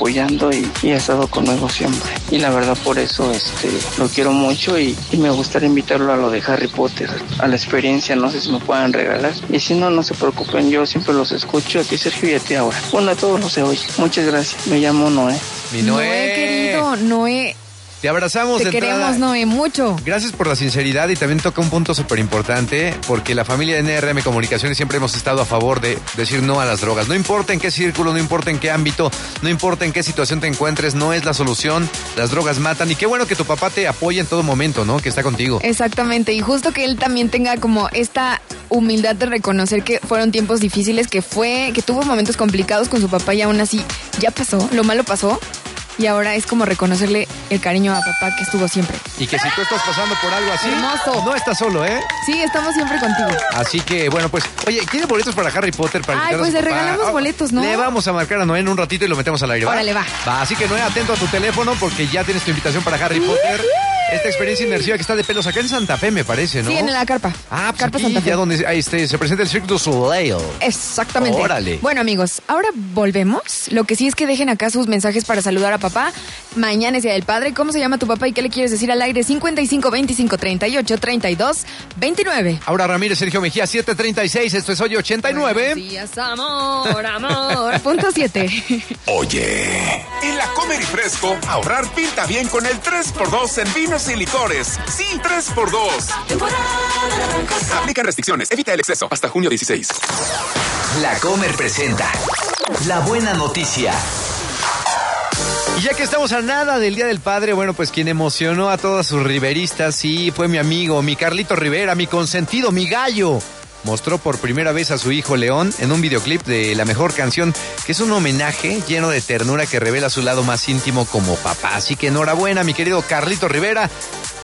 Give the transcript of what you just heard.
apoyando y ha estado conmigo siempre. Y la verdad por eso lo quiero mucho y me gustaría invitarlo a lo de Harry Potter, a la experiencia, no sé si me puedan regalar. Y si no, no se preocupen, yo siempre los escucho, aquí Sergio y a ti ahora. Bueno, a todos los de hoy. Muchas gracias, me llamo Noé. Mi Noé. Noé, querido, Noé. Te abrazamos. Te queremos, Noé, mucho. Gracias por la sinceridad y también toca un punto súper importante porque la familia de NRM Comunicaciones siempre hemos estado a favor de decir no a las drogas. No importa en qué círculo, no importa en qué ámbito, no importa en qué situación te encuentres, no es la solución. Las drogas matan y qué bueno que tu papá te apoye en todo momento, ¿no? Que está contigo. Exactamente, y justo que él también tenga como esta humildad de reconocer que fueron tiempos difíciles, que tuvo momentos complicados con su papá y aún así ya pasó, lo malo pasó. Y ahora es como reconocerle el cariño a papá que estuvo siempre. Y que si tú estás pasando por algo así, hermoso, no estás solo, ¿eh? Sí, estamos siempre contigo. Así que, bueno, pues, oye, ¿quiere boletos para Harry Potter? Ay, pues le regalamos boletos, ¿no? Le vamos a marcar a Noé en un ratito y lo metemos al aire, ¿va? Órale, va. Así que, Noé, atento a tu teléfono porque ya tienes tu invitación para Harry Potter. Esta experiencia inmersiva que está de pelos acá en Santa Fe, me parece, ¿no? Sí, en la carpa. Ah, pues Carpa aquí, Santa Fe. ya donde se presenta el Cirque du Soleil. Exactamente. Órale. Bueno, amigos, ahora volvemos. Lo que sí es que dejen acá sus mensajes para saludar a papá. Mañana es Día del Padre. ¿Cómo se llama tu papá y qué le quieres decir al aire? 55 25 38 32 29. Ahora Ramírez, Sergio Mejía, 7:36. Esto es Hoy 89. Buenos días, amor, amor. Punto 7. Oye, en la Comer y Fresco, ahorrar pinta bien con el 3x2 en vinos y licores. Sí, 3x2. Aplican restricciones, evita el exceso. Hasta junio 16. La Comer presenta La Buena Noticia. Y ya que estamos a nada del Día del Padre, bueno, pues quien emocionó a todos sus riveristas, sí, fue mi amigo, mi Carlito Rivera, mi consentido, mi gallo. Mostró por primera vez a su hijo León en un videoclip de La Mejor Canción, que es un homenaje lleno de ternura que revela su lado más íntimo como papá. Así que enhorabuena, mi querido Carlito Rivera,